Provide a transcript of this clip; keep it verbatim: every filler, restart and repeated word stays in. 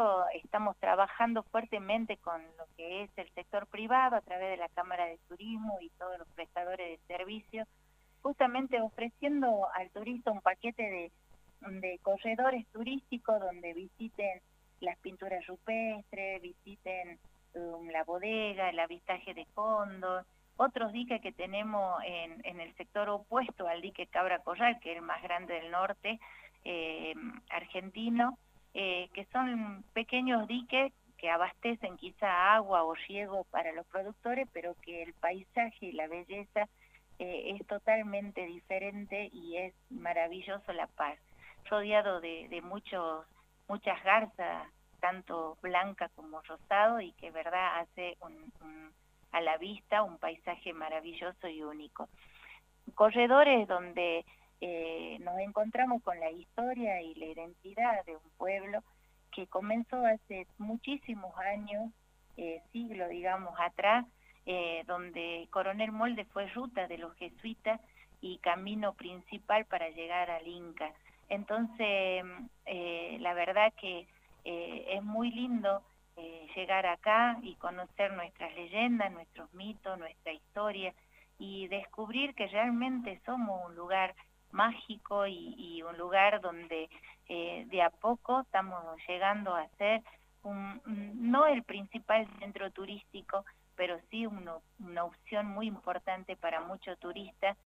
nosotros estamos trabajando fuertemente con lo que es el sector privado a través de la Cámara de Turismo y todos los prestadores de servicios, justamente ofreciendo al turista un paquete de, de corredores turísticos donde visiten las pinturas rupestres, visiten um, la bodega, el avistaje de cóndor, otros diques que tenemos en, en el sector opuesto al dique Cabra Corral, que es el más grande del norte eh, argentino, eh, que son pequeños diques que abastecen quizá agua o riego para los productores, pero que el paisaje y la belleza eh, es totalmente diferente y es maravilloso La Paz, rodeado de, de muchos, muchas garzas, tanto blanca como rosado, y que verdad hace un, un, a la vista un paisaje maravilloso y único. Corredores donde eh, nos encontramos con la historia y la identidad de un pueblo que comenzó hace muchísimos años, eh, siglos digamos atrás, eh, donde Coronel Molde fue ruta de los jesuitas y camino principal para llegar al Inca. Entonces, eh, la verdad que eh, es muy lindo eh, llegar acá y conocer nuestras leyendas, nuestros mitos, nuestra historia, y descubrir que realmente somos un lugar mágico y, y un lugar donde eh, de a poco estamos llegando a ser un, no el principal centro turístico, pero sí una, una opción muy importante para muchos turistas